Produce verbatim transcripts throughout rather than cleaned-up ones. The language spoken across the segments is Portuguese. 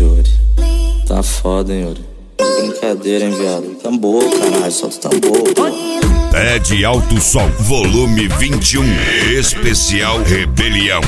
Ixi, Yuri. Tá foda, hein, Yuri. Brincadeira, hein, viado. Tambor, caralho, solta o tambor, pô. É de alto som, volume vinte e um, especial Rebelião.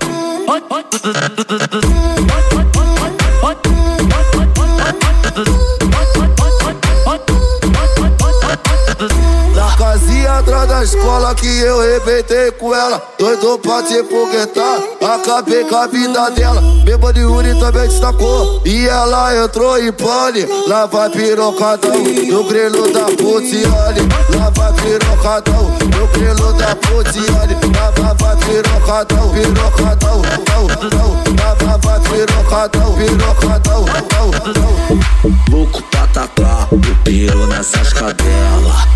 Na casinha atrás da escola que eu arrebentei com ela, doido pra te foguetar, acabei com a vida dela. Beba de Yuri também destacou e ela entrou em pane. Lá vai pirocadão, no grelo da Putiane. Lá vai pirocadão, no grelo da Putiane. Lá vai, vai pirocadão, pirocadão, lá vai, vai pirocadão, pirocadão. Louco pra tacar o piro nessas cadelas.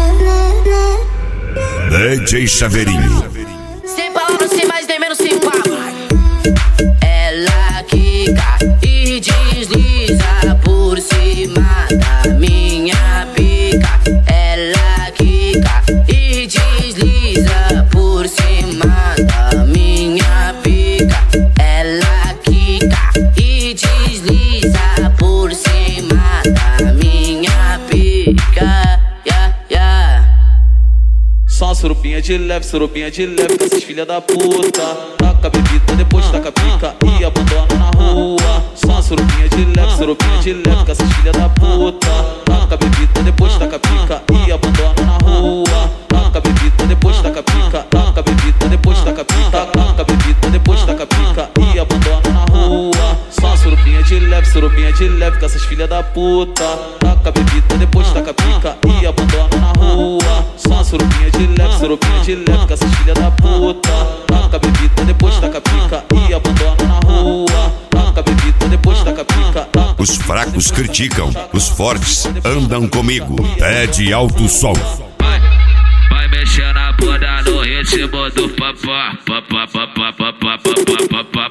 D J Chaveirinho. Sem palavras, sem mais nem menos, sem papo. Ela quica e desliza por cima da minha pica. Ela quica e desliza por cima da minha pica. Ela quica e desliza por cima da minha pica. Yeah, yeah. Só uma surupinha de leve, surupinha de leve com essas filha da puta. Taca a bebida, depois taca a pica e abandona na rua. Só uma surupinha de leve, surupinha de leve com essas filha da puta. Taca a bebida, depois taca a pica e abandona na rua. Taca a bebida, depois taca a pica. Taca a bebida, depois taca a pica. Taca a bebida, depois taca a pica e abandona na rua. Só uma surupinha de leve, surupinha de leve com essas filha da puta. Taca a bebida, depois taca a pica e abandona na rua. Só uma surupinha de leve, surupinha de leve com essas filha da puta. Taca a bebida, depois taca a pica e abandona na rua. Taca a bebida, depois taca a pica. Os fracos criticam, os fortes andam comigo. É de alto som. Vai, vai mexer na bunda no ritmo do papá. Papá, papá, papá, papá, papá,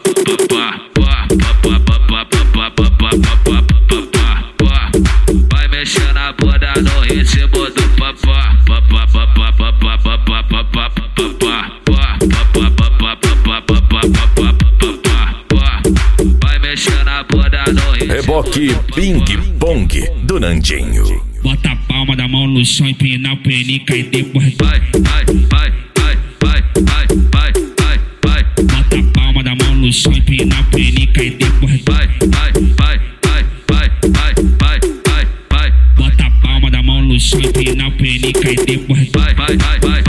papá. Vai mexer na bunda no ritmo do papá. Papá, papá, papá, papá, papá, papá. Vai mexer na bunda no ritmo. Reboque Ping Pong do Nandinho. Bota a palma da mão no chão, empina o penica e depois vai, vai, vai, vai, vai, vai, vai, vai, vai. Bota a palma da mão no chão, empina o penica e depois vai, vai, vai, vai, vai, vai, vai, vai, vai. Bota a palma da mão no chão, empina o penica e depois vai, vai, vai, vai.